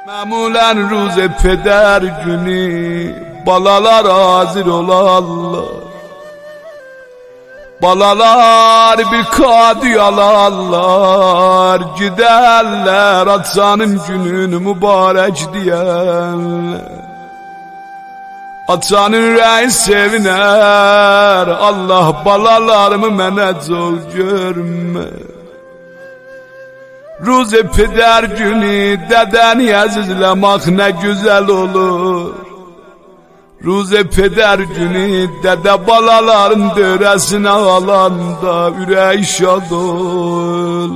Məmulen ruze peder günü balalar hazır olarlar. Balalar bir kadı alarlar, giderler atanın gününü mübarek diyenler. Atanın reyi seviner, Allah balalarımı mənə zor görmə. Ruze peder günü dedeni azizlemek ne güzel olur. Ruze peder günü dede balaların döresine alanda yüreği şad olur.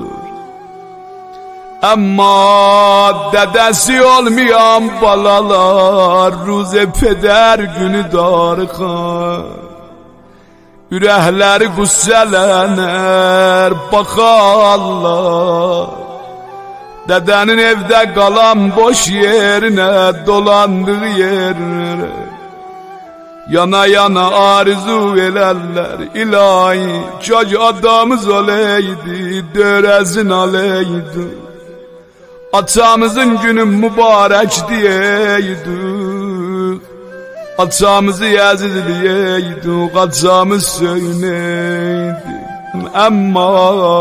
Ama dedesi olmayan balalar ruze peder günü darıkar. Ürəkləri qüssələnər, baxarlar. Dədənin evdə qalan boş yerinə, dolandığı yerlərə. Yana yana arzu elərlər, ilahi, kaç adamız oleydi, dörəzin aleydi. Atamızın günü mübarək deyəydik. Atamızı yazılıyeydik, atamız söyleydik. Ama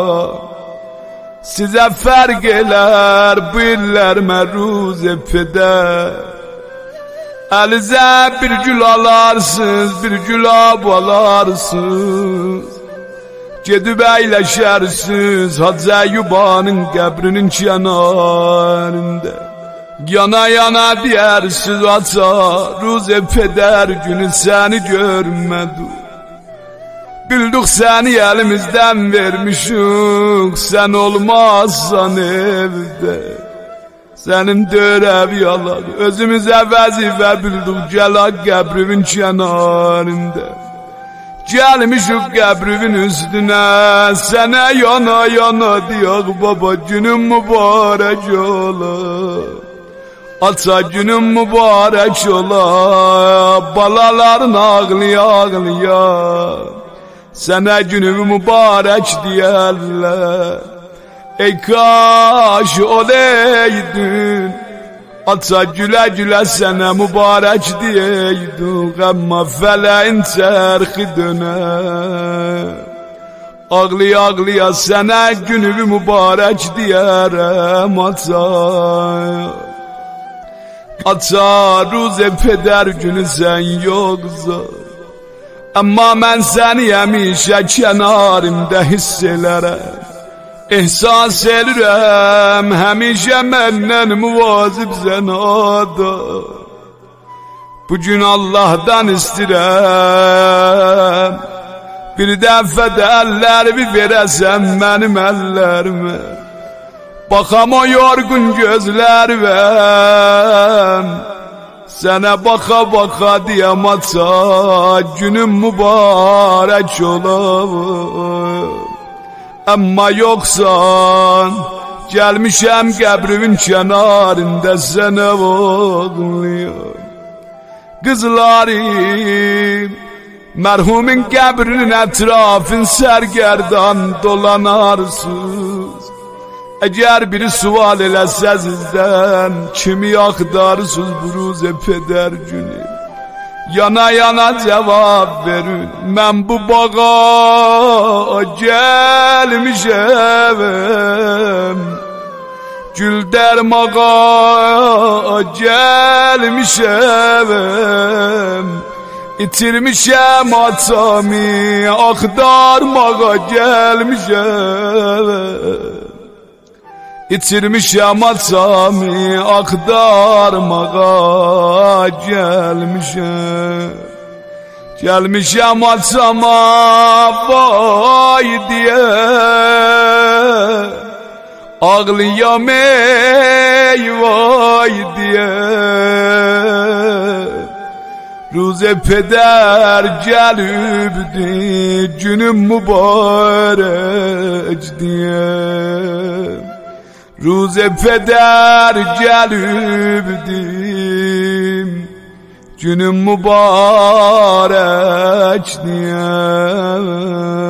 size fark eler bu iller meruze peder. Elize bir gül alarsınız, bir gül alarsınız. Gedib eyleşersiniz Hacı Eyyubanın qəbrinin kenarında. Yana yana diyersiniz ata, ruze peder günü seni görmedim. Bildik seni elimizden vermişik, sen olmazsan evde. Senin dörev yalan, özümüze vazife bildik, gel qəbrimin kenarında. Gelmişik qəbrimin üstüne, sana yana yana diyor baba, günün mübarek ola. Ata günün mübarek ola, balaların ağlıya ağlıya. Sana günün mübarek diyerler. Ey kaş oleydin, ata güle güle sana mübarek diyeydik. Ama feleğin çerxi döner. Ağlıya ağlıya sana günün mübarek diyerem ata. Ata ruze peder günü sen yoksa. Ama mən səni həmişə kənarımda hiss elərəm. İhsas edirəm həmişə məndən müvazib zənada. Bugün Allah'dan istirəm, bir dəfə də əllərimi verəsəm mənim əllərimə. Baxam o yorgun gözlərimə, sana baka baka diyem ata, günün mübarek ola. Ama yoksan, gelmişem qəbrimin kenarında sana ağlıyorum. Kızlarım, merhumin qəbrinin etrafın sergerdan dolanarsınız. Eğer biri sual eləsə sizdən, kimi axtarırsınız bu ruze peder günü? Yana yana cevap verin, mən bu bağa gelmişəm. Gül dərmağa gelmişəm. İtirmişəm atamı, axtarmağa gelmişəm. İtirmişəm atamı, axtarmağa gelmişəm. Gelmişəm atama vay diye, ağlayam ey vay diye. Ruze peder gelibdi, günüm mübarek diye. Ruze peder gelibdim, günüm mübarek diye.